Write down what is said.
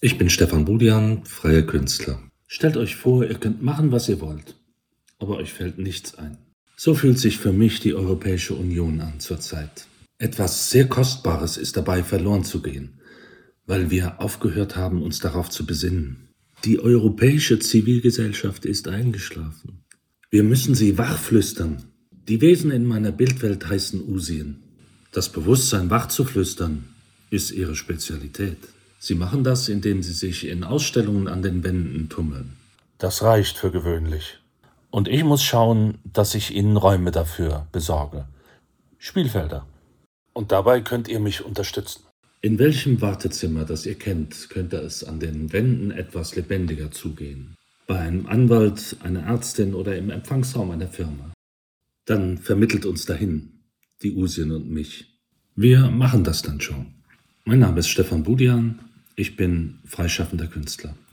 Ich bin Stefan Budian, freier Künstler. Stellt euch vor, ihr könnt machen, was ihr wollt, aber euch fällt nichts ein. So fühlt sich für mich die Europäische Union an zurzeit. Etwas sehr Kostbares ist dabei verloren zu gehen, weil wir aufgehört haben, uns darauf zu besinnen. Die europäische Zivilgesellschaft ist eingeschlafen. Wir müssen sie wachflüstern. Die Wesen in meiner Bildwelt heißen Usien. Das Bewusstsein wachzuflüstern ist ihre Spezialität. Sie machen das, indem sie sich in Ausstellungen an den Wänden tummeln. Das reicht für gewöhnlich. Und ich muss schauen, dass ich ihnen Räume dafür besorge. Spielfelder. Und dabei könnt ihr mich unterstützen. In welchem Wartezimmer, das ihr kennt, könnte es an den Wänden etwas lebendiger zugehen? Bei einem Anwalt, einer Ärztin oder im Empfangsraum einer Firma? Dann vermittelt uns dahin, die Usien und mich. Wir machen das dann schon. Mein Name ist Stefan Budian. Ich bin freischaffender Künstler.